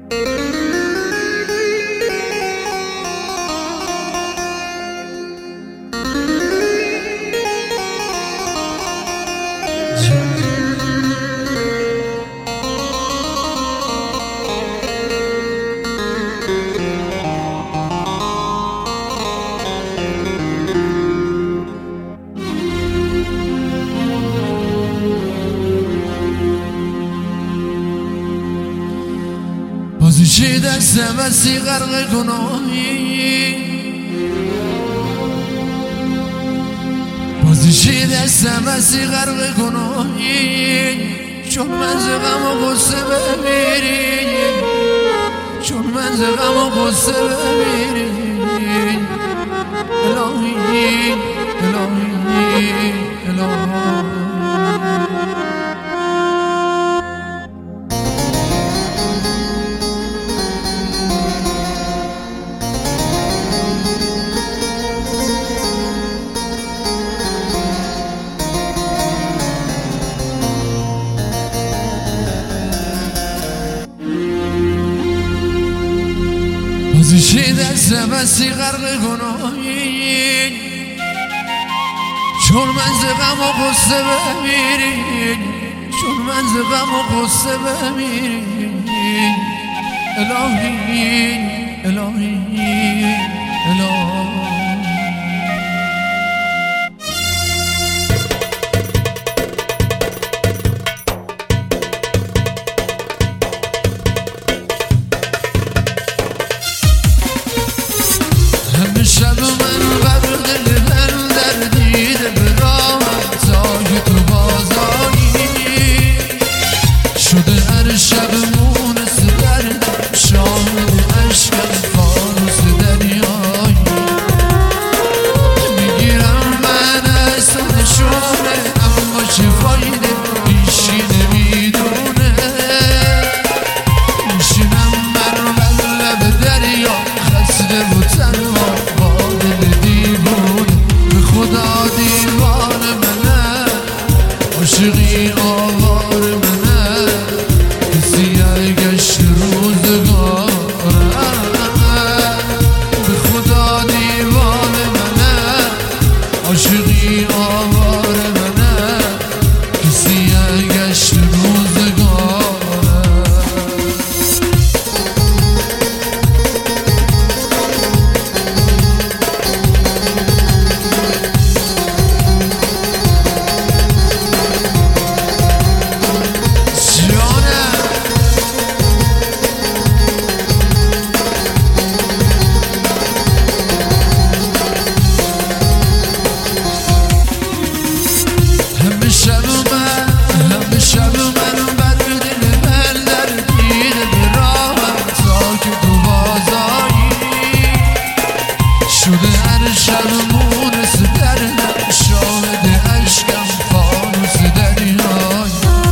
بازیچه دستم بسی غرق گناهی، بازیچه دستم بسی غرق گناهی، چون من ز غم و غصه بمیری، چون من ز غم و غصه بمیری. الهی الهی الهی بازیچه دستم بسی غرق گناهی، چون من ز غم و غصه بمیری، چون من ز غم و غصه بمیری. الهی الهی الهی شب من بر دل من دردیده به راهم تا که تو بازایی شده هر شب مونس دردم شاهد عشقم فانوس دریایی میگیرم من از تو نشونه اما چه فایده هیچی نمیدونه میشینم من بر لب دریا خسته و تنها عاشقی آوار منه کسی گشت روزگاره به خدا دیوان منه عاشقی آوار منه کسی گشت روزگاره شده هر شب مونس دردم شاهد عشقم فانوس دریایی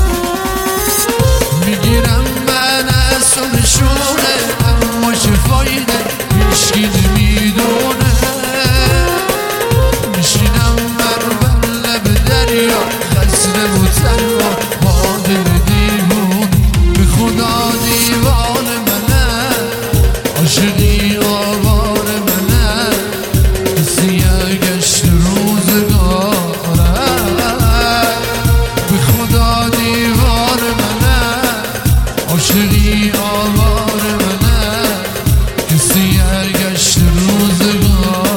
میگیرم من از تو نشونه اما چه فایده هیچکی نمیدونه میشینم من بر لب دریا خسته و تنها با دل دیوونه به خدا دیوان منه عاشقی آوار منه گشت روزگاره به خدا دیوار منه عاشقی آوار منه کسی گشت روزگاره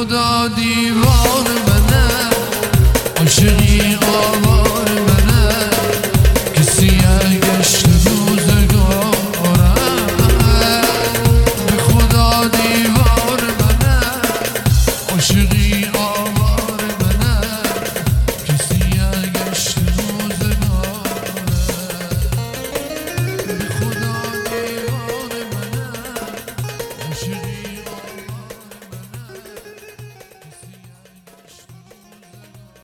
خدا دیوار منه عاشقی آوار منه کسی گشت روزگارم به خدا دیوار منه عاشقی